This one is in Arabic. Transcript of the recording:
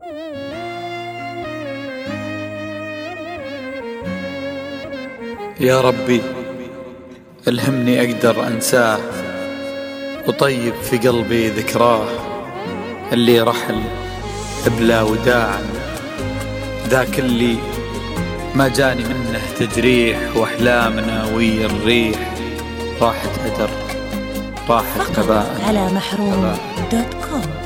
يا ربي ألهمني أقدر أنساه، وطيب في قلبي ذكراه، اللي رحل بلا وداع، ذاك اللي ما جاني منه تجريح، وأحلامنا ويا الريح راحت هدر، راحت هباء على محروم.com.